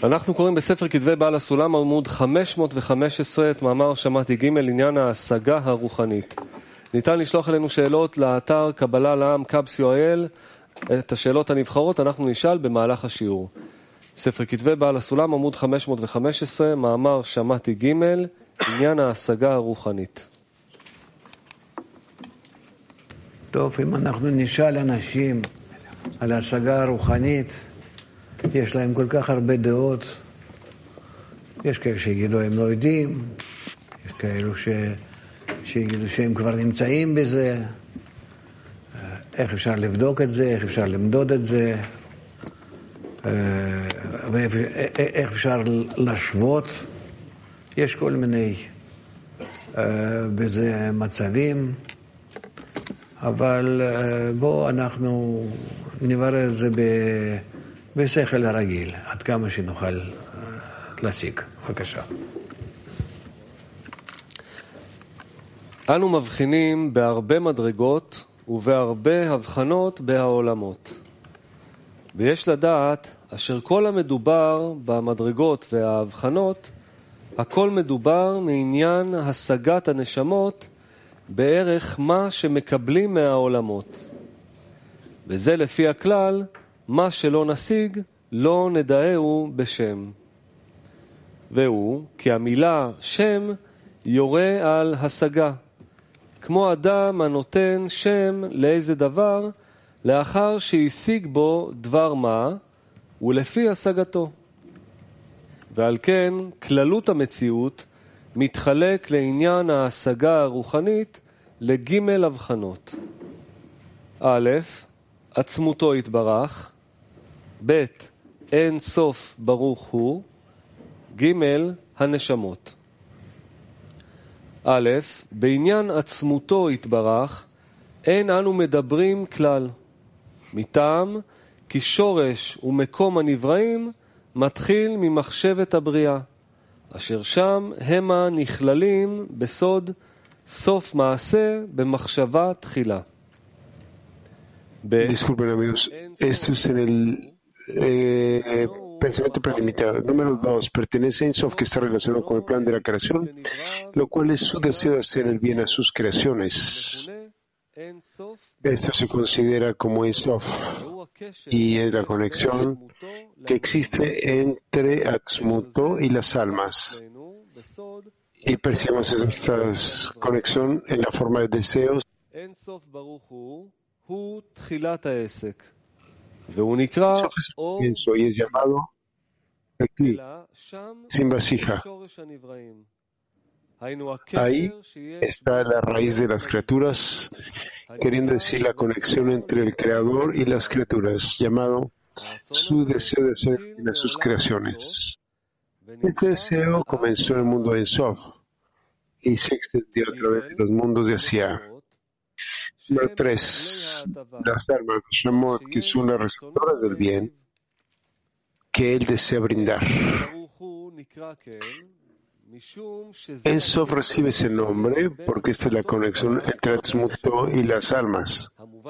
אנחנו קוראים בספר כתבי בעל הסולם עמוד 515 את מאמר שמעתי ג' עניין ההשגה הרוחנית. ניתן לשלוח אלינו שאלות לאתר קבלה לעם קאבס.co.il. את השאלות הנבחרות אנחנו נשאל במהלך השיעור. ספר כתבי בעל הסולם עמוד 515 מאמר שמעתי ג' עניין ההשגה הרוחנית. טוב, אם אנחנו נשאל אנשים על ההשגה הרוחנית, יש להם כל כך הרבה דעות. יש כאלה שיגידו הם לא יודעים, יש כאלו שיגידו שהם כבר נמצאים בזה. איך אפשר לבדוק את זה, איך אפשר למדוד את זה, ואיך אפשר להשוות. יש כל מיני בזה מצבים, אבל בואו אנחנו נברר את זה בשכל הרגיל, עד כמה שנוכל להשיג. בבקשה. אנו מבחינים בהרבה מדרגות ובהרבה הבחנות בהעולמות. ויש לדעת אשר כל המדובר במדרגות וההבחנות, הכל מדובר מעניין השגת הנשמות בערך מה שמקבלים מהעולמות. וזה לפי הכלל, מה שלא נשיג, לא נדעהו בשם. והוא, כי המילה שם יורה על השגה, כמו אדם הנותן שם לאיזה דבר, לאחר שהשיג בו דבר מה, ולפי השגתו. ועל כן, כללות המציאות מתחלק לעניין ההשגה הרוחנית לג' הבחנות. א', עצמותו יתברך, ב', אין סוף ברוך הוא, ג', הנשמות. א', בעניין עצמותו יתברך, אין אנו מדברים כלל, מטעם כי שורש ומקום הנבראים מתחיל ממחשבת הבריאה, אשר שם המה נכללים בסוד סוף מעשה במחשבה תחילה. Disculpen amigos, esto es en el pensamiento preliminar. Número 2, pertenece a Ein Sof, que está relacionado con el plan de la creación, lo cual es su deseo de hacer el bien a sus creaciones. Esto se considera como Ein Sof y es la conexión que existe entre Atzmuto y las almas. Y percibimos esta conexión en la forma de deseos. Y es llamado aquí, sin vasija. Ahí está la raíz de las criaturas, queriendo decir la conexión entre el Creador y las criaturas, llamado su deseo de hacer en sus creaciones. Este deseo comenzó en el mundo de Ein Sof y se extendió a través de los mundos de Asiá. Número 3. Las almas de Shamot, que son las receptoras del bien que él desea brindar. Ein Sof recibe ese nombre porque esta es la conexión entre Atzmuto y las almas,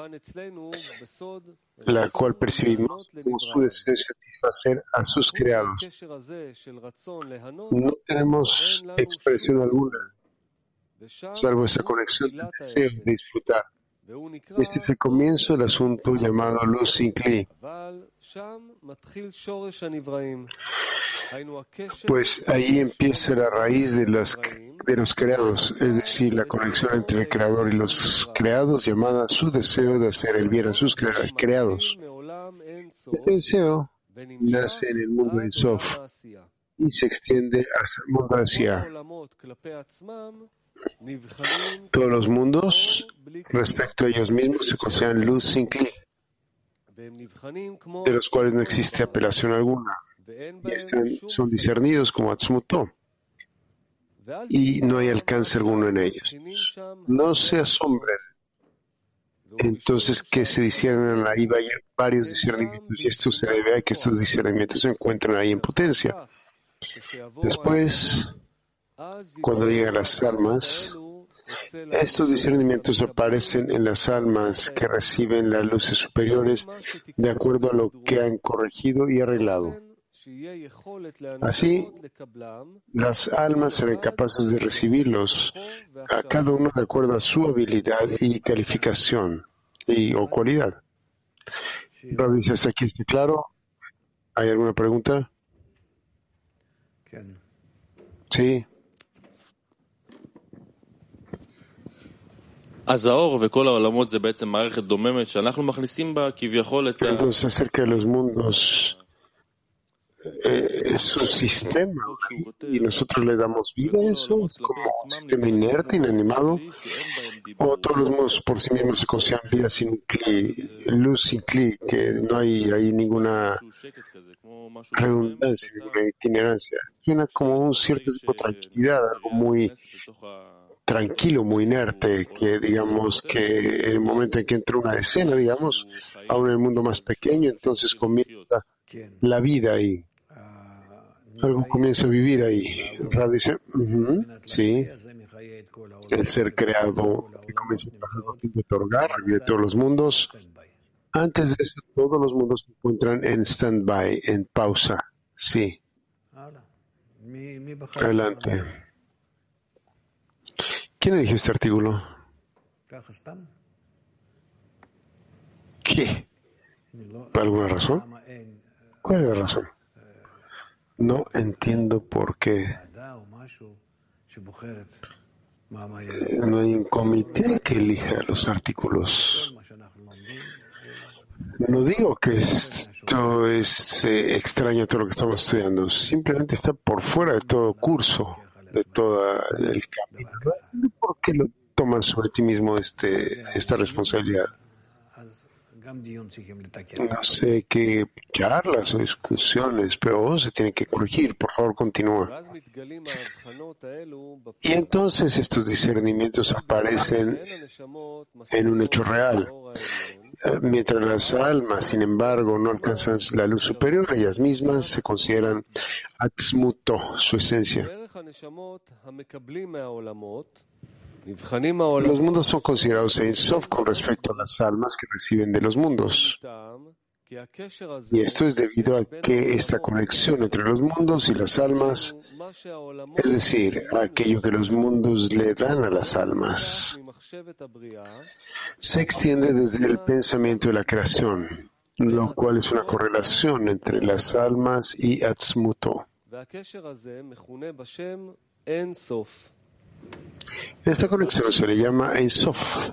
la cual percibimos como su deseo de satisfacer a sus creados. No tenemos expresión alguna, salvo esa conexión de deseo de disfrutar. Este es el comienzo del asunto llamado Luz sin Kli. Pues ahí empieza la raíz de los creados, es decir, la conexión entre el Creador y los creados, llamada su deseo de hacer el bien a sus creados. Este deseo nace en el mundo de Ein Sof y se extiende hasta el mundo de Asiá. Todos los mundos, respecto a ellos mismos, se consideran luz sin Kli, de los cuales no existe apelación alguna, y son discernidos como Atzmuto, y no hay alcance alguno en ellos. No se asombren, entonces, que se disciernen ahí varios discernimientos, y esto se debe a que estos discernimientos se encuentran ahí en potencia. Después, cuando llegan las almas, estos discernimientos aparecen en las almas que reciben las luces superiores de acuerdo a lo que han corregido y arreglado. Así, las almas serán capaces de recibirlos a cada uno de acuerdo a su habilidad y calificación o cualidad. Rav dice, ¿hasta aquí está claro? ¿Hay alguna pregunta? Sí. Entonces, acerca de los mundos, es un sistema y nosotros le damos vida a eso, es como un sistema inerte, inanimado, o todos los mundos por sí mismos se consideran vida sin cli, luz sin cli, que no hay ahí ninguna redundancia, ninguna itinerancia. Suena como un cierto tipo de tranquilidad, algo muy tranquilo, muy inerte, que digamos que en el momento en que entra una escena, digamos, aún en el mundo más pequeño, entonces comienza la vida ahí. Algo comienza a vivir ahí. Ra dice, sí, el ser creado que comienza a trabajar de otorgar, de todos los mundos. Antes de eso, todos los mundos se encuentran en stand-by, en pausa. Sí. Adelante. ¿Quién eligió este artículo? ¿Qué? ¿Por alguna razón? ¿Cuál es la razón? No entiendo por qué. No hay un comité que elija los artículos. No digo que esto es extraño a todo lo que estamos estudiando. Simplemente está por fuera de todo curso, de todo el camino. No entiendo por qué lo tomas sobre ti mismo esta responsabilidad. No sé qué charlas o discusiones, pero se tiene que corregir. Por favor, continúa. Y entonces estos discernimientos aparecen en un hecho real. Mientras las almas, sin embargo, no alcanzan la luz superior, ellas mismas se consideran atzmuto, su esencia. Los mundos son considerados Ein Sof con respecto a las almas que reciben de los mundos. Y esto es debido a que esta conexión entre los mundos y las almas, es decir, aquello que los mundos le dan a las almas, se extiende desde el pensamiento de la creación, lo cual es una correlación entre las almas y Atzmuto. Esta conexión se le llama Ein Sof.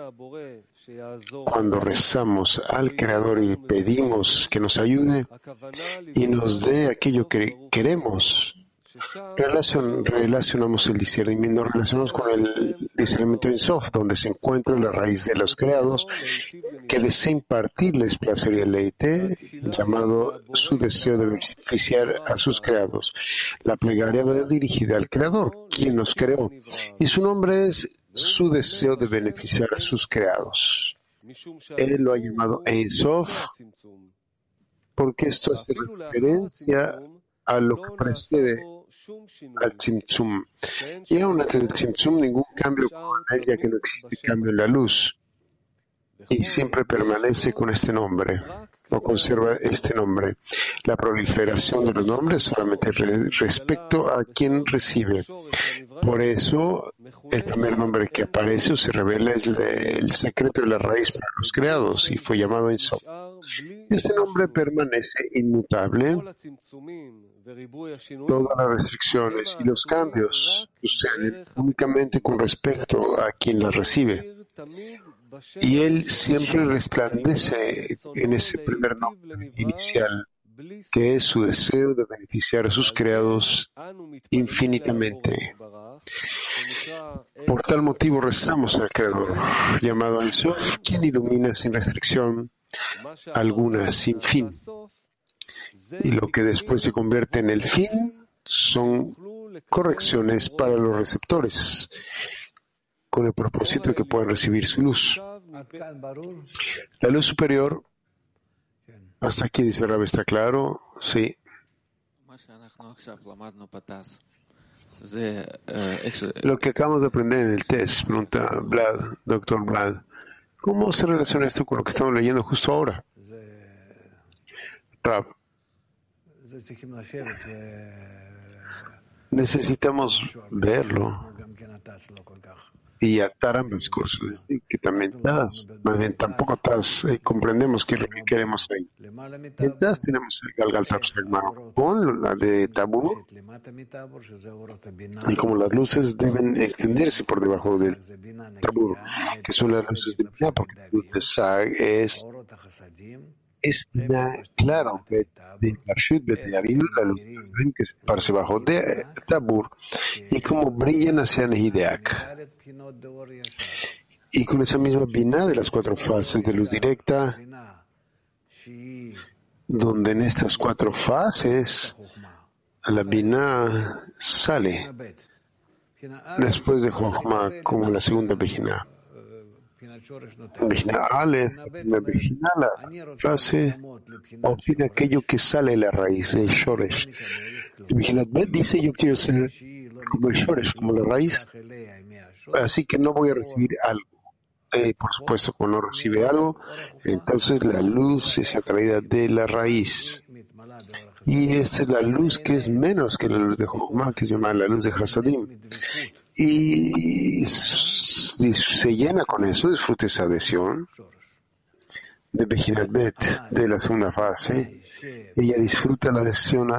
Cuando rezamos al Creador y pedimos que nos ayude y nos dé aquello que queremos, relacionamos el discernimiento, nos relacionamos con el discernimiento Ein Sof, donde se encuentra la raíz de los creados que desea impartirles placer y deleite, llamado su deseo de beneficiar a sus creados. La plegaria va dirigida al Creador, quien nos creó, y su nombre es su deseo de beneficiar a sus creados. Él lo ha llamado Ein Sof porque esto hace referencia a lo que precede al Tzimtzum. Y aún antes del Tzimtzum, ningún cambio ocurre, ya que no existe cambio en la luz. Y siempre permanece con este nombre, o conserva este nombre. La proliferación de los nombres solamente respecto a quien recibe. Por eso, el primer nombre que aparece o se revela es el secreto de la raíz para los creados, y fue llamado Ein Sof. Este nombre permanece inmutable. Todas las restricciones y los cambios suceden únicamente con respecto a quien las recibe. Y él siempre resplandece en ese primer nombre inicial, que es su deseo de beneficiar a sus creados infinitamente. Por tal motivo rezamos al Creador, llamado Ein Sof, quien ilumina sin restricción alguna, sin fin. Y lo que después se convierte en el fin son correcciones para los receptores, con el propósito de que puedan recibir su luz. La luz superior, hasta aquí dice Rab, ¿está claro? Sí. Lo que acabamos de aprender en el test, pregunta Vlad, doctor Vlad, ¿cómo se relaciona esto con lo que estamos leyendo justo ahora? Rab, Necesitamos verlo y atar ambas cosas. Es decir, que también más bien tampoco comprendemos qué es lo que queremos ahí. Entonces tenemos el Galgal hermano con la de Tabur, y como las luces deben extenderse por debajo del Tabur, que son las luces de Binah, porque la luz de Sag es claro, de Parshut B'Te'avim, la luz que se esparce bajo de Tabur, y como brillan hacia Nehideak. Y con esa misma Binah de las 4 fases de luz directa, donde en estas 4 fases la Binah sale después de Jochma como la segunda Binah. Bejina Aleph, la Bejina, la frase obtiene aquello que sale de la raíz del Shoresh. Bejina Bet dice: yo quiero ser como el Shoresh, como la raíz, así que no voy a recibir algo. Por supuesto, cuando no recibe algo, entonces la luz es atraída de la raíz. Y esta es la luz que es menos que la luz de Jochma, que se llama la luz de Hasadim. Y se llena con eso, disfruta esa adhesión de Bejinat Bet, de la segunda fase. Ella disfruta la adhesión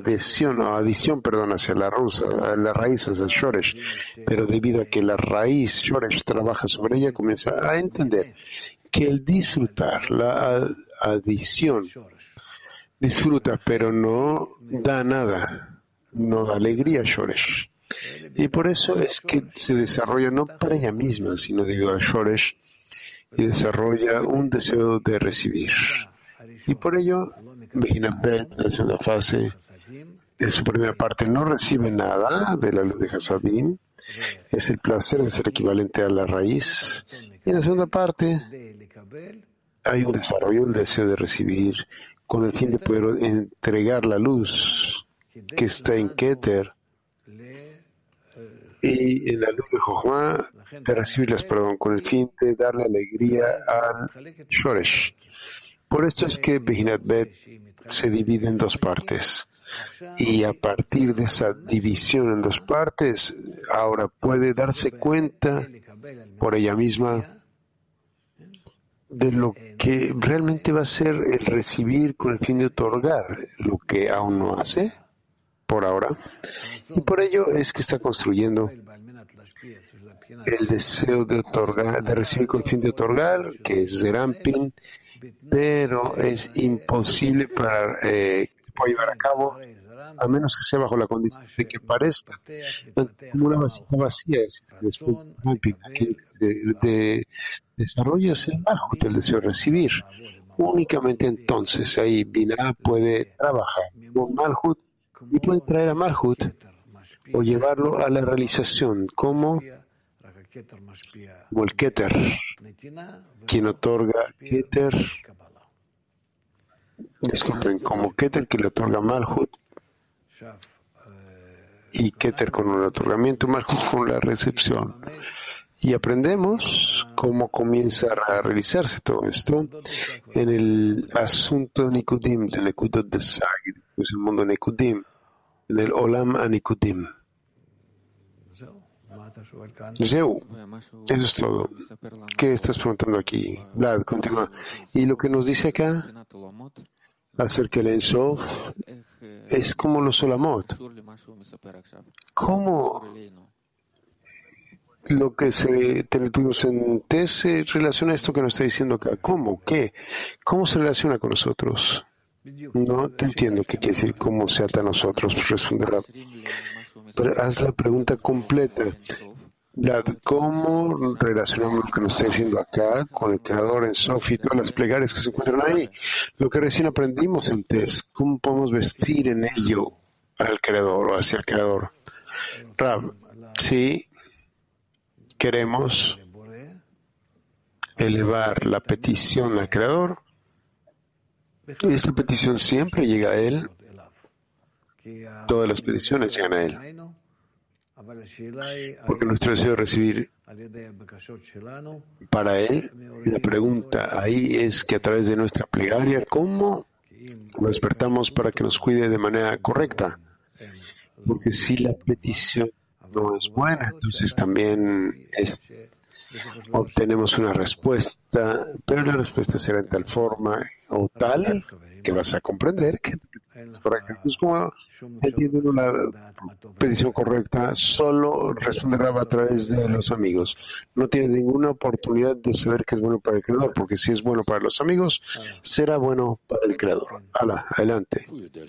hacia la raíz, hacia el Shoresh, pero debido a que la raíz Shoresh trabaja sobre ella, comienza a entender que el disfrutar, la adición, disfruta, pero no da nada, no da alegría a Shoresh. Y por eso es que se desarrolla no para ella misma, sino debido al Shoresh, y desarrolla un deseo de recibir. Y por ello, Bejinat Bet, la segunda fase, en su primera parte no recibe nada de la luz de Hasadim, es el placer de ser equivalente a la raíz. Y en la segunda parte hay un desarrollo, un deseo de recibir, con el fin de poder entregar la luz que está en Keter, y en la luz de Jochma, de recibirlas, con el fin de darle alegría al Shoresh. Por esto es que Bejinat Bet se divide en 2 partes. Y a partir de esa división en 2 partes, ahora puede darse cuenta por ella misma de lo que realmente va a ser el recibir con el fin de otorgar, lo que aún no hace por ahora. Y por ello es que está construyendo el deseo de otorgar, de recibir con el fin de otorgar, que es Zerampin, pero es imposible para que se pueda llevar a cabo, a menos que sea bajo la condición de que parezca como una vasija vacía. Después de desarrollas el Malhut, el deseo de recibir. Únicamente entonces ahí Binah puede trabajar con Malhut y puede traer a Malhut o llevarlo a la realización como el Keter, quien otorga Keter, como Keter que le otorga Malhut, y Keter con el otorgamiento, Malhut con la recepción. Y aprendemos cómo comienza a realizarse todo esto en el asunto de Nikudim, del Nekudot de Sag, pues el mundo Nikudim, en el Olam Anikudim. Zeu, eso es todo. ¿Qué estás preguntando aquí? Vlad, continúa. Y lo que nos dice acá acerca del Ensof es como los Olamot. ¿Cómo lo que tuvimos en Tes se relaciona a esto que nos está diciendo acá? ¿Cómo? ¿Qué? ¿Cómo se relaciona con nosotros? No te entiendo qué quiere decir cómo se ata a nosotros, responderá. Pero haz la pregunta completa. ¿Cómo relacionamos lo que nos está diciendo acá con el Creador en Sofi y todas las plegarias que se encuentran ahí? Lo que recién aprendimos en Tes, ¿cómo podemos vestir en ello al Creador o hacia el Creador? Rab, sí, queremos elevar la petición al Creador, y esta petición siempre llega a Él. Todas las peticiones llegan a Él. Porque nuestro deseo de recibir para Él, la pregunta ahí es que a través de nuestra plegaria, ¿cómo Lo despertamos para que nos cuide de manera correcta. Porque si la petición no es buena, entonces también obtenemos una respuesta, pero la respuesta será en tal forma o tal que vas a comprender que correcto. Entonces, como entiende uno la petición correcta, solo responderá a través de los amigos. No tienes ninguna oportunidad de saber qué es bueno para el Creador, porque si es bueno para los amigos, será bueno para el Creador. Adelante.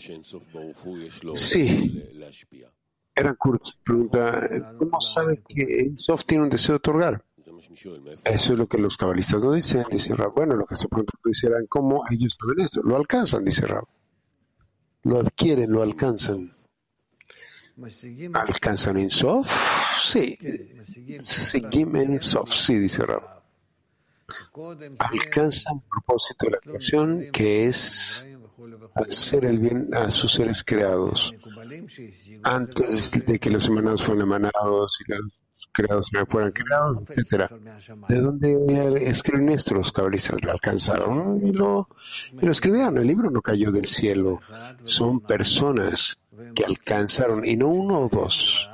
Sí. Eran Kurz pregunta, ¿cómo sabe que Sof tiene un deseo de otorgar? Eso es lo que los cabalistas no dicen, dice Rab. Bueno, lo que se pregunta dice Rab, ¿cómo ellos saben esto? Lo alcanzan, dice Rab. Lo adquieren, lo alcanzan. ¿Alcanzan en Sof? Sí. Seguim en Sof, sí, dice Rab. Alcanzan el propósito de la creación, que es hacer el bien a sus seres creados. Antes de que los emanados fueran emanados y los creados fueran creados, etcétera. ¿De dónde escriben esto? Los cabalistas lo alcanzaron y lo escribieron. El libro no cayó del cielo. Son personas que alcanzaron, y no uno o dos.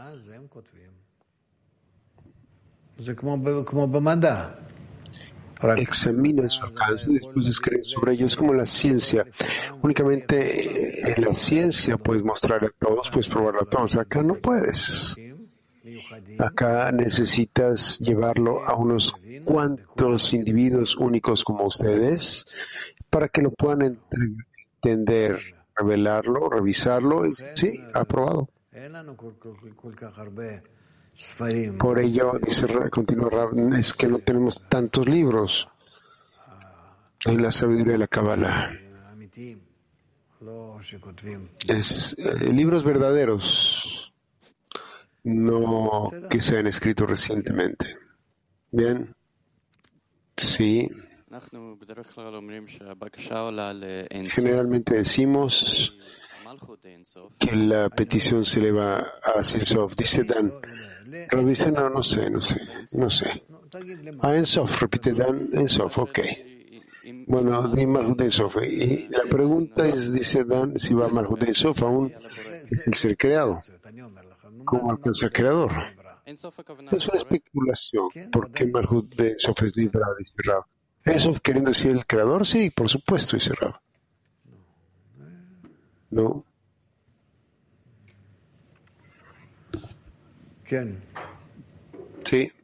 Examina su alcance y después escribe sobre ello. Es como la ciencia. Únicamente en la ciencia puedes mostrar a todos, puedes probarlo a todos. Acá no puedes. Acá necesitas llevarlo a unos cuantos individuos únicos como ustedes para que lo puedan entender, revelarlo, revisarlo. Y sí, aprobado. Por ello, continúa Rab, es que no tenemos tantos libros en la sabiduría de la Kabbalah. Es libros verdaderos, no que se han escrito recientemente. Bien, sí. Generalmente decimos que la petición se eleva hacia Ensof. Dice Dan. Pero dice, no sé. Ensof, repite Dan, Ensof, ok. Bueno, di Malhut Ensof. Y la pregunta es, dice Dan, si va Malhut Ensof aún es el ser creado. ¿Cómo alcanza el creador? Es una especulación. ¿Por qué Malhut de Ensof es librado? Dice Rab. ¿Ensof queriendo decir el creador? Sí, por supuesto, dice Rab. No. Sí.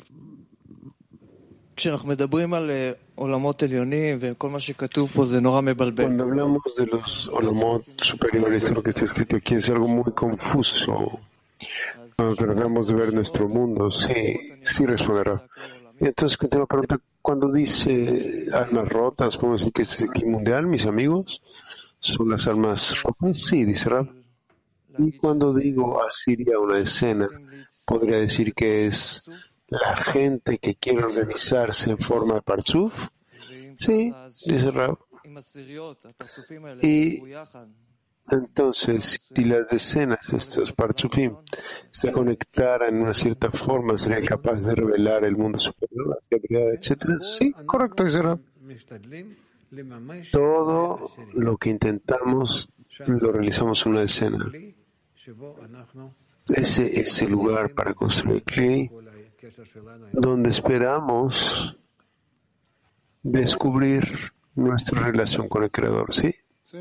Cuando hablamos de los olamot superiores, todo lo que está escrito aquí es algo muy confuso. Cuando tratamos de ver nuestro mundo, sí responderá. Y entonces continúa la pregunta, cuando dice almas rotas, ¿podemos decir que este es el clima mundial, mis amigos? ¿Son las almas rotas? Sí, dice Rab. Y cuando digo Asiria una escena, podría decir que es la gente que quiere organizarse en forma de Partzuf. Sí, dice Rab. Y entonces, si las decenas de estos Partzufim se conectaran en una cierta forma, serían capaces de revelar el mundo superior, la fiabilidad, etc. Sí, correcto, dice Rab. Todo lo que intentamos lo realizamos en una escena. Ese es el lugar para construir Kli, donde esperamos descubrir nuestra relación con el Creador, ¿sí?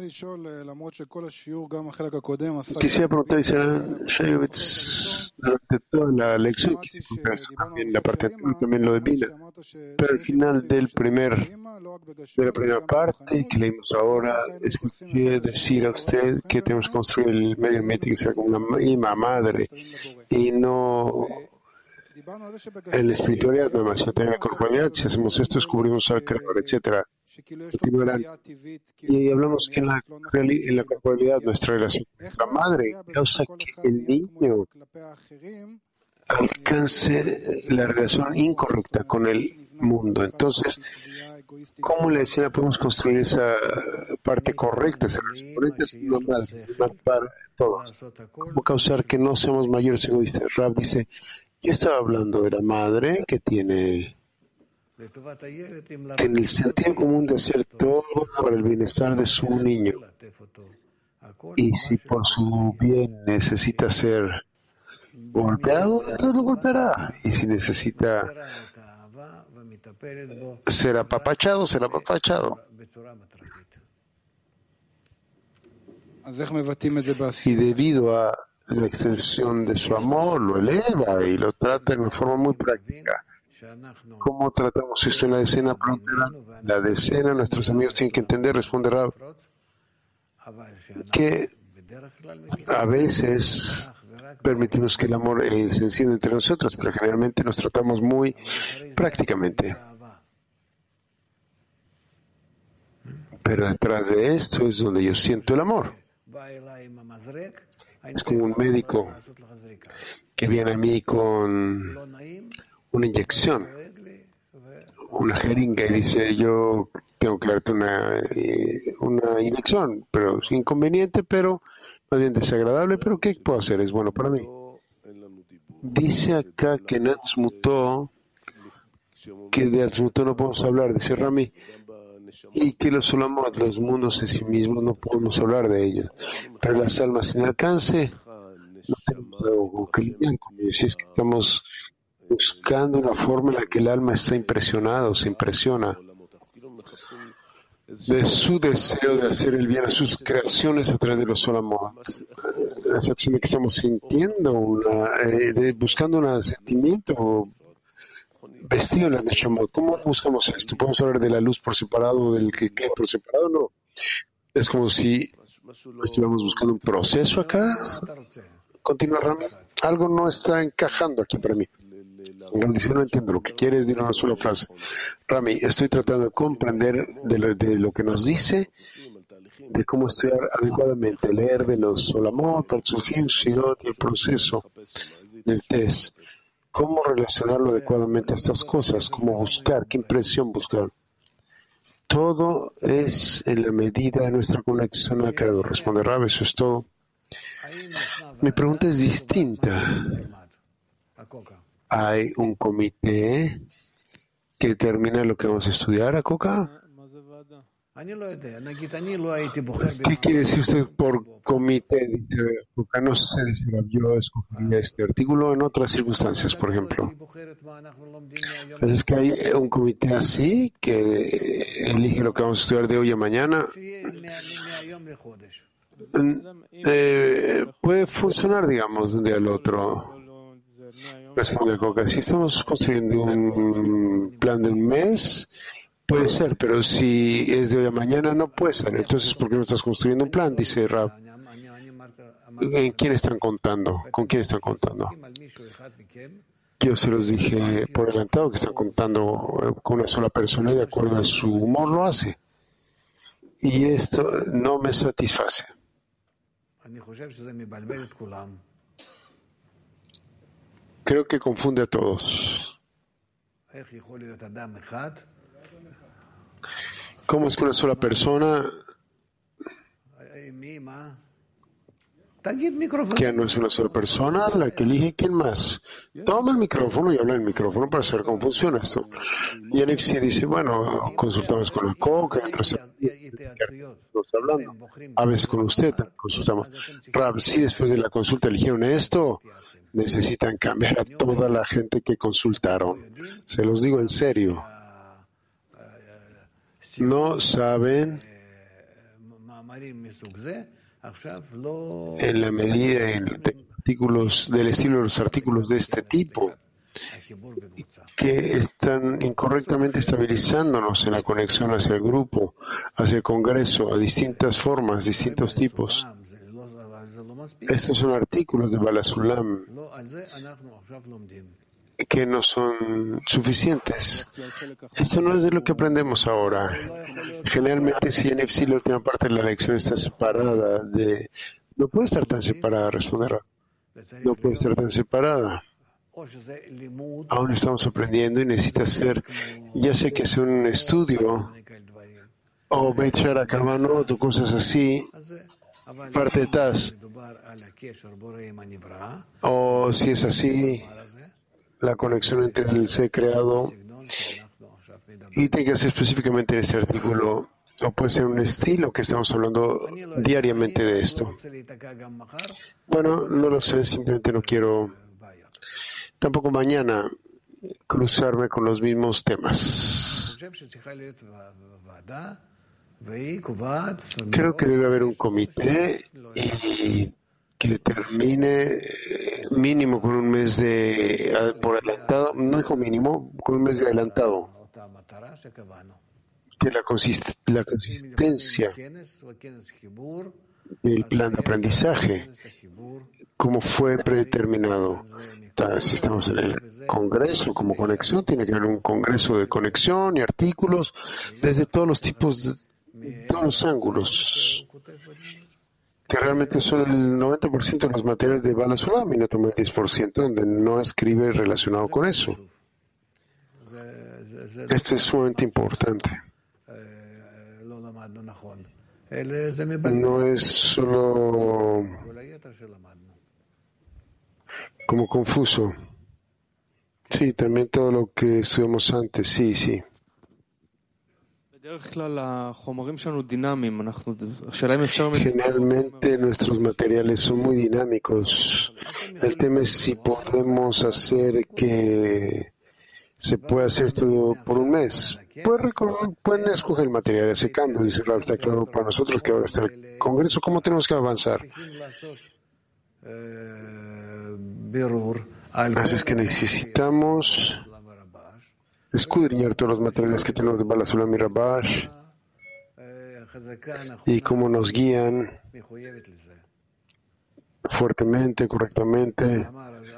Quisiera preguntar, Shayovitz, durante toda la lección, también la parte también lo devina, pero al final de la primera parte que leímos ahora, escuché decir a usted que tenemos que construir el medio ambiente que sea como una ima madre y no en la espiritualidad nada más, en la corporalidad. Si hacemos esto, descubrimos al Creador, etcétera. Y hablamos que en la corporalidad nuestra relación con la madre causa que el niño alcance la relación incorrecta con el mundo. Entonces, ¿cómo la escena podemos construir esa parte correcta, esa relación correcta? Es una madre, para todos. ¿Cómo causar que no seamos mayores egoístas? Rab dice, yo estaba hablando de la madre que tiene en el sentido común de hacer todo para el bienestar de su niño. Y si por su bien necesita ser golpeado, entonces lo golpeará. Y si necesita ser apapachado, será apapachado. Y debido a la extensión de su amor, lo eleva y lo trata de una forma muy práctica. ¿Cómo tratamos esto en la decena frontera? La decena, nuestros amigos tienen que entender, responde Rab, que a veces permitimos que el amor se encienda entre nosotros, pero generalmente nos tratamos muy prácticamente. Pero detrás de esto es donde yo siento el amor. Es como un médico que viene a mí con una inyección, una jeringa, y dice: yo tengo que darte una inyección, pero es inconveniente, pero más bien desagradable, pero ¿qué puedo hacer? Es bueno para mí. Dice acá que que de Atzmutó no podemos hablar, dice Rami, y que los Olamot, los mundos en sí mismos, no podemos hablar de ellos. Pero las almas sin alcance, no tenemos algo con que lidiar con ellos. Si es que estamos buscando una forma en la que el alma está impresionada o se impresiona de su deseo de hacer el bien a sus creaciones a través de los Olamot. La sensación de que estamos sintiendo, buscando un sentimiento vestido en la Neshamot. ¿Cómo buscamos esto? ¿Podemos hablar de la luz por separado, del que por separado? No. Es como si estuviéramos buscando un proceso acá. Continúa, Rami. Algo no está encajando aquí para mí. Dice: no entiendo lo que quieres, dile una sola frase. Rami, estoy tratando de comprender de lo que nos dice, de cómo estudiar adecuadamente, leer de los Olamot, Partzufim, Shirot y el proceso del test. ¿Cómo relacionarlo adecuadamente a estas cosas? ¿Cómo buscar? ¿Qué impresión buscar? Todo es en la medida de nuestra conexión al Creador. Responde Rab, eso es todo. Mi pregunta es distinta. ¿Hay un comité que determina lo que vamos a estudiar a Coca? ¿Qué quiere decir usted por comité? Dice Coca, no sé, dice, yo escogería este artículo en otras circunstancias, por ejemplo. Es que hay un comité así que elige lo que vamos a estudiar de hoy a mañana. Puede funcionar, digamos, de un día al otro. Responde Coca. Si estamos construyendo un plan de un mes, puede ser, pero si es de hoy a mañana, no puede ser. Entonces, ¿por qué no estás construyendo un plan? Dice Rab. ¿En quién están contando? ¿Con quién están contando? Yo se los dije por adelantado que están contando con una sola persona y de acuerdo a su humor lo hace. Y esto no me satisface. Creo que confunde a todos. ¿Cómo es que una sola persona que no es una sola persona la que elige? ¿Quién más? Toma el micrófono y habla en el micrófono para saber cómo funciona esto. Y Alexi dice: bueno, consultamos con el Coca, hablando. A veces con usted consultamos. Rab, si después de la consulta eligieron esto, necesitan cambiar a toda la gente que consultaron. Se los digo en serio. No saben en la medida del estilo de los artículos de este tipo que están incorrectamente estabilizándonos en la conexión hacia el grupo, hacia el Congreso, a distintas formas, distintos tipos. Estos son artículos de Balasulam que no son suficientes. Esto no es de lo que aprendemos ahora. Generalmente, si en EFSI la última parte de la lección está separada no puede estar tan separada, responder. No puede estar tan separada. Aún estamos aprendiendo y necesita ser, ya sé que es un estudio, o Beit Shara Kalmanot o cosas así, parte de TAS. O si es así, la conexión entre el ser creado Y tiene que ser específicamente en este artículo, o puede ser un estilo que estamos hablando diariamente de esto. Bueno, no lo sé, simplemente no quiero tampoco mañana cruzarme con los mismos temas. Creo que debe haber un comité y que determine mínimo con un mes por adelantado, no dijo mínimo, con un mes de adelantado, que la consistencia del plan de aprendizaje, como fue predeterminado. Si estamos en el Congreso como conexión, tiene que haber un Congreso de conexión y artículos desde todos los tipos, todos los ángulos, que realmente son el 90% de los materiales de Bala Sulam y no toma el 10% donde no escribe relacionado con eso. Esto es sumamente importante. No es solo como confuso. Sí, también todo lo que estudiamos antes, sí. Generalmente nuestros materiales son muy dinámicos. El tema es si podemos hacer que se pueda hacer esto por un mes. Pueden escoger el material, ese cambio, dice Rav. Está claro para nosotros que ahora está el Congreso. ¿Cómo tenemos que avanzar? Así es que necesitamos escudriñar todos los materiales que tenemos de Bala Sulam y Rabash y cómo nos guían fuertemente, correctamente.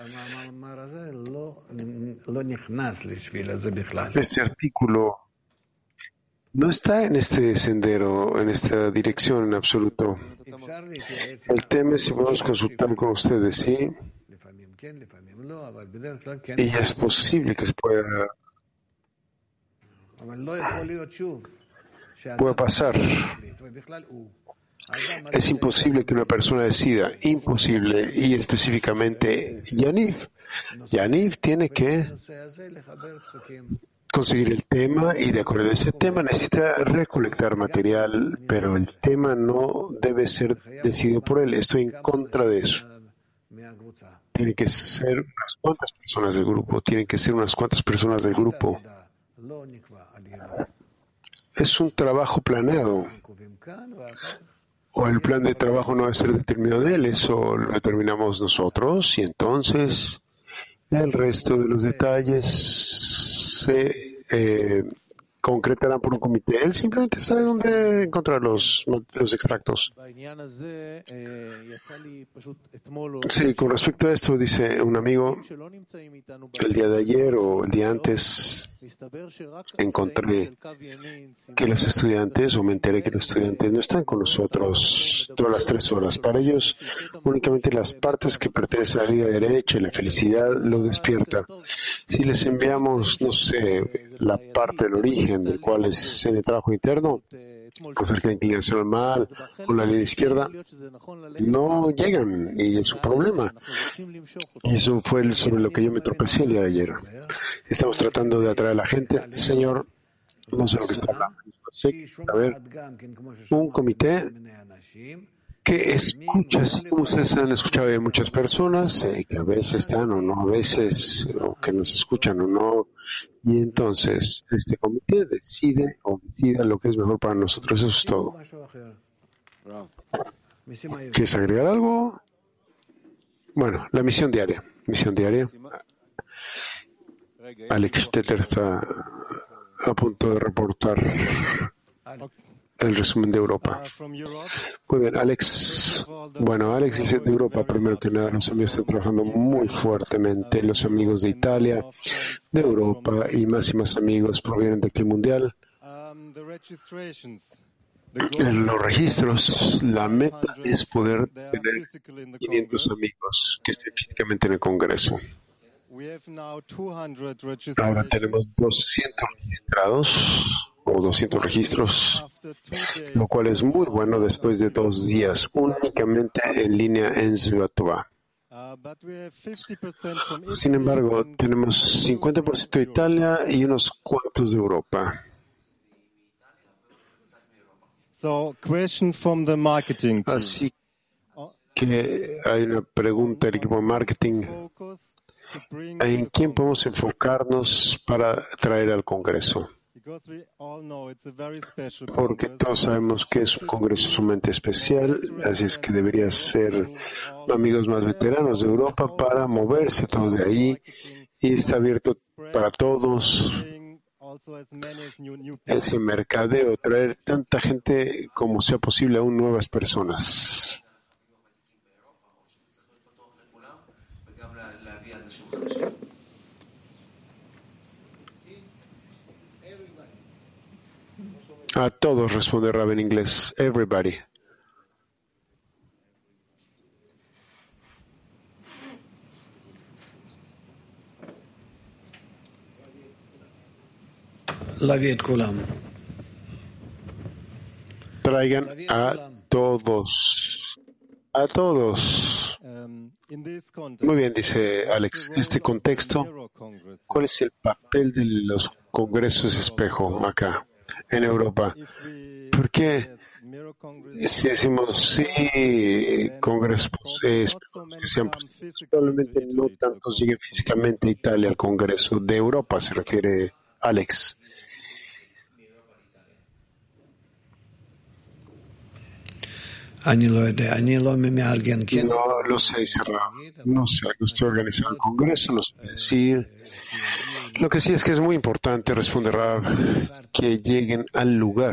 Este artículo no está en este sendero, en esta dirección en absoluto. El tema es si podemos consultar con ustedes, ¿sí? Y es posible que se pueda pasar. Es imposible que una persona decida, imposible, y específicamente Yaniv tiene que conseguir el tema y de acuerdo a ese tema necesita recolectar material, pero el tema no debe ser decidido por él. Estoy en contra de eso. Tienen que ser unas cuantas personas del grupo. Es un trabajo planeado. O el plan de trabajo no debe ser determinado de él, eso lo determinamos nosotros y entonces el resto de los detalles se concretarán por un comité. Él simplemente sabe dónde encontrar los extractos. Sí, con respecto a esto, dice un amigo, el día de ayer o el día antes encontré que los estudiantes, o me enteré que los estudiantes no están con nosotros todas las 3 horas. Para ellos, únicamente las partes que pertenecen a la vida derecha y la felicidad los despierta. Si les enviamos, no sé, la parte del origen, del cual es en el trabajo interno, acerca de la inclinación al mal o la línea izquierda, no llegan y es un problema. Y eso fue sobre lo que yo me tropecé el día de ayer. Estamos tratando de atraer a la gente. Señor, no sé lo que está hablando. A ver, un comité que escucha, así como ustedes han escuchado de muchas personas, que a veces están o no, a veces, o que nos escuchan o no, y entonces este comité decida lo que es mejor para nosotros. Eso es todo. ¿Quieres agregar algo? Bueno, la misión diaria. Alex Tetter está a punto de reportar el resumen de Europa. Muy bien, Alex. Bueno, Alex dice de Europa, primero que nada, los amigos están trabajando muy fuertemente. Los amigos de Italia, de Europa y más amigos provienen de aquí mundial. En los registros, la meta es poder tener 500 amigos que estén físicamente en el Congreso. Ahora tenemos 200 registrados o 200 registros, lo cual es muy bueno después de 2 días únicamente en línea en Sviatova. Sin embargo, tenemos 50% de Italia y unos cuantos de Europa. Así que hay una pregunta del equipo de marketing. ¿En quién podemos enfocarnos para traer al Congreso? Porque todos sabemos que es un Congreso sumamente especial, así es que debería ser amigos más veteranos de Europa para moverse todos de ahí y está abierto para todos. Ese mercadeo, traer tanta gente como sea posible, aún nuevas personas. A todos, responde Rab en inglés. Everybody. Traigan a todos. A todos. Muy bien, dice Alex. Este contexto, ¿cuál es el papel de los congresos espejo acá en Europa? Porque si decimos sí, congresos que sean, probablemente no tantos lleguen físicamente a Italia al Congreso de Europa, se refiere Alex. No lo sé, cerrado. No sé, usted organiza el Congreso, no sé decir. Lo que sí es que es muy importante, responde Rab, que lleguen al lugar.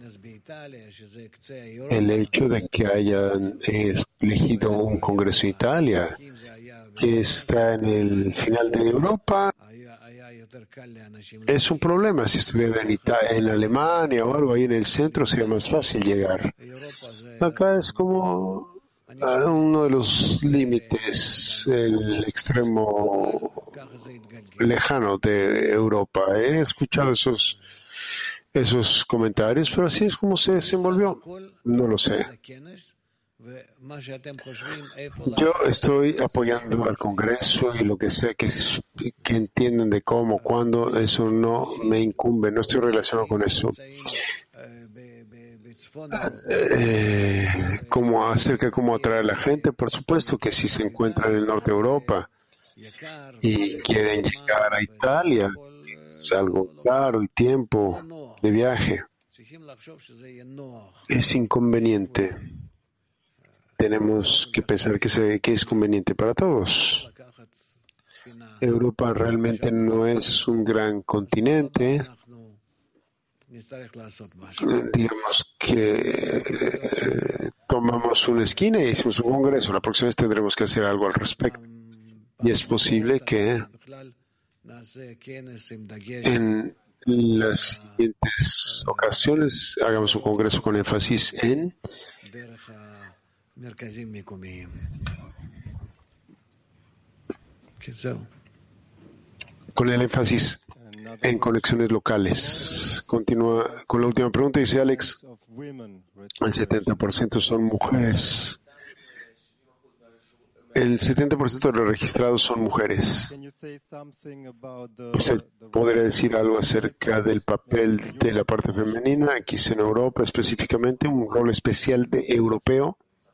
El hecho de que hayan elegido un Congreso en Italia, que está en el final de Europa, es un problema. Si estuviera en Alemania o algo ahí en el centro, sería más fácil llegar. Acá es como uno de los límites, el extremo lejano de Europa. He escuchado esos comentarios, pero así es como se desenvolvió. No lo sé. Yo estoy apoyando al Congreso y lo que sé que entienden de cómo, cuándo, eso no me incumbe, no estoy relacionado con eso. Cómo atraer a la gente, por supuesto que si se encuentran en el norte de Europa y quieren llegar a Italia, es algo caro y tiempo de viaje. Es inconveniente. Tenemos que pensar que es conveniente para todos. Europa realmente no es un gran continente. Digamos que tomamos una esquina y hicimos un congreso. La próxima vez tendremos que hacer algo al respecto. Y es posible que en las siguientes ocasiones hagamos un congreso con énfasis con el énfasis en conexiones locales. Continúa con la última pregunta, dice Alex. El 70% son mujeres. El 70% de los registrados son mujeres. ¿Usted podría decir algo acerca del papel de la parte femenina, aquí en Europa específicamente, un rol especial de europeo?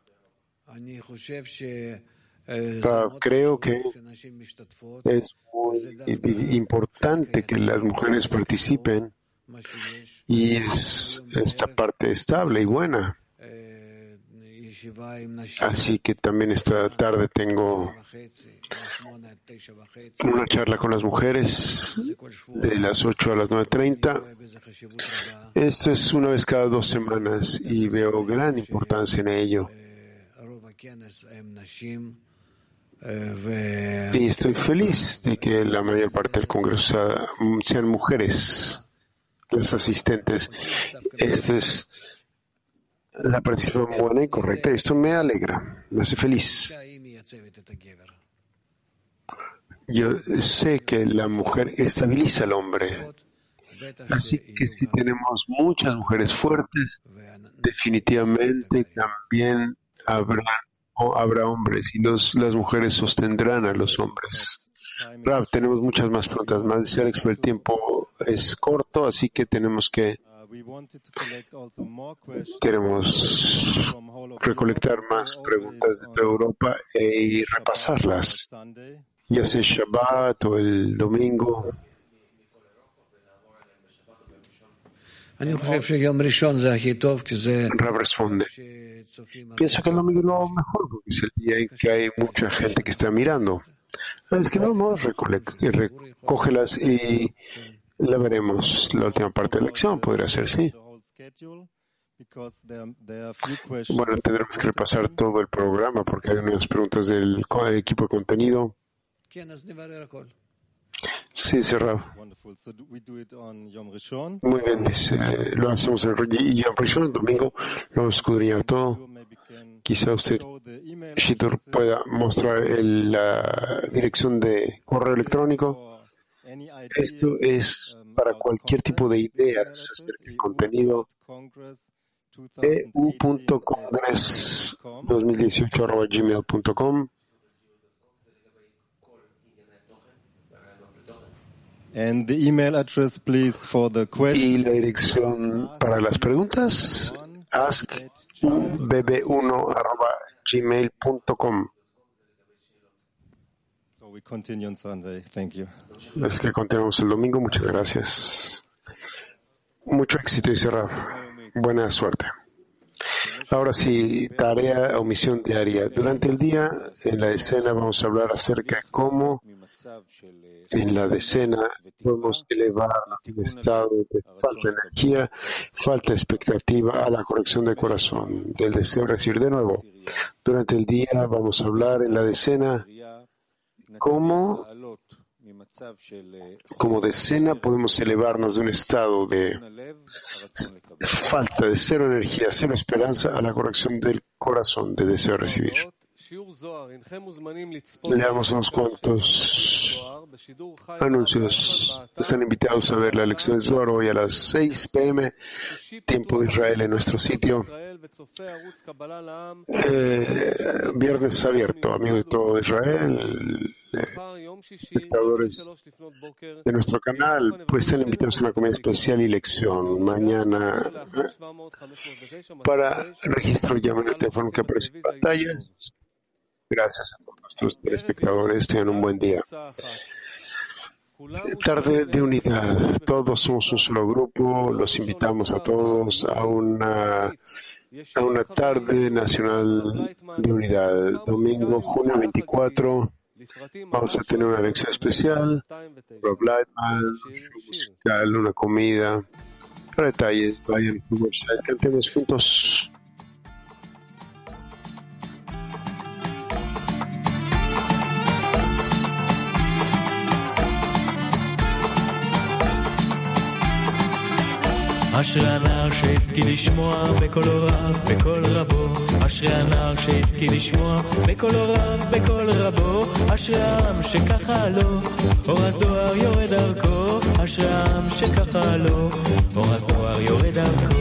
Creo que es muy importante que las mujeres participen y es esta parte estable y buena. Así que también esta tarde tengo una charla con las mujeres de las 8 a las 9:30. Esto es una vez cada 2 semanas y veo gran importancia en ello. Y estoy feliz de que la mayor parte del Congreso sean mujeres las asistentes. Esta es la participación buena y correcta. Esto me alegra, me hace feliz. Yo sé que la mujer estabiliza al hombre. Así que si tenemos muchas mujeres fuertes, definitivamente también habrá habrá hombres y las mujeres sostendrán a los hombres. Rav, tenemos muchas más preguntas. Más dice Alex, pero el tiempo es corto, así que queremos recolectar más preguntas de toda Europa y repasarlas, ya sea el Shabbat o el domingo. Rav responde, pienso que el domingo es lo mejor porque es el día en que hay mucha gente que está mirando. Es que no, recógelas y la veremos. La última parte de la lección podría ser, sí. Bueno, tendremos que repasar todo el programa porque hay unas preguntas del equipo de contenido. Sí, cerrado. Muy bien, dice, lo hacemos en Yom Rishon, el domingo, lo vamos a escudriñar todo. Quizá usted, Shitur, pueda mostrar la dirección de correo electrónico. Esto es para cualquier tipo de ideas acerca del contenido. eu.congress2018@gmail.com. And the email address, please, for the question. Y la dirección para las preguntas, askbb1@gmail.com. So we continue on Sunday. Thank you. Es que continuamos el domingo. Muchas gracias. Mucho éxito y cerrado. Buena suerte. Ahora sí, tarea o misión diaria. Durante el día, en la escena, vamos a hablar acerca de cómo en la decena podemos elevar un estado de falta de energía, falta de expectativa a la corrección del corazón, del deseo de recibir de nuevo. Durante el día vamos a hablar en la decena cómo como decena podemos elevarnos de un estado de falta de cero energía, cero esperanza a la corrección del corazón, de deseo de recibir. Leamos unos cuantos anuncios. Están invitados a ver la lección de Zohar hoy a las 6 p.m. tiempo de Israel en nuestro sitio. Viernes abierto, amigos de todo Israel, espectadores de nuestro canal, pues están invitados a una comida especial y lección. Mañana, para registro, llamen el teléfono que aparece en pantalla. Gracias a todos nuestros telespectadores. Tengan un buen día. Tarde de unidad. Todos somos un solo grupo. Los invitamos a todos a una tarde nacional de unidad. Domingo, junio 24. Vamos a tener una lección especial. Rob Lightman, musical, una comida. Para detalles, vayan a tu website. Cantemos juntos. אשרי הנער שהשכיל לשמוע בקול רב, בקול רבו. אשרי הנער שהשכיל לשמוע בקול רב, בקול רבו. אשרי העם שככה לו, אור הזוהר יורד דרכו. אשרי העם שככה לו, אור הזוהר יורד דרכו.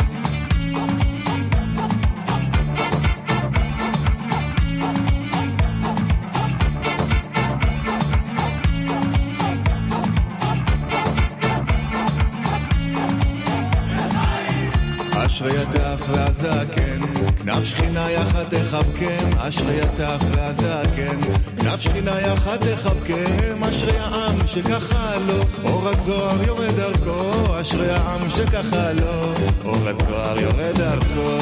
אשרי הטף והזקן, כנף שכינה יחד תחבקם. אשרי הטף והזקן, כנף שכינה יחד תחבקם. אשרי העם שככה לו, אור הזוהר יורד דרכו. אשרי העם שככה לו, אור הזוהר יורד דרכו.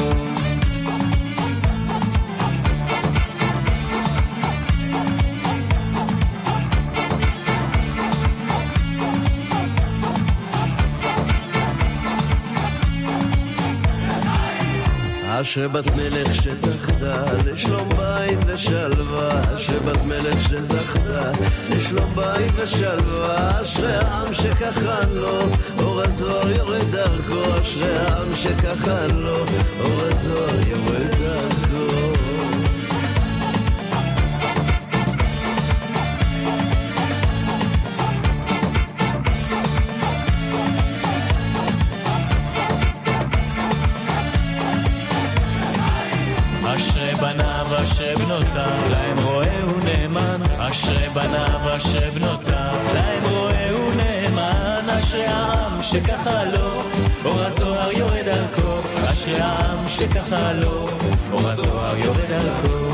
אשרי בת מלך שזכתה לשלום בית ושלווה. אשרי בת מלך שזכתה לשלום בית ושלווה. אשרי העם שככה לו, אור הזוהר יורד דרכו. אשרי העם שככה לו, אור הזוהר יורד דרכו. אשרי בניו אשר בנותיו, להם רואה ונאמן. אשרי בניו אשר בנותיו, להם רואה ונאמן. אשרי העם שככה לו, אור הזוהר יורד על כה. אשרי העם שככה לו, אור הזוהר יורד על כה.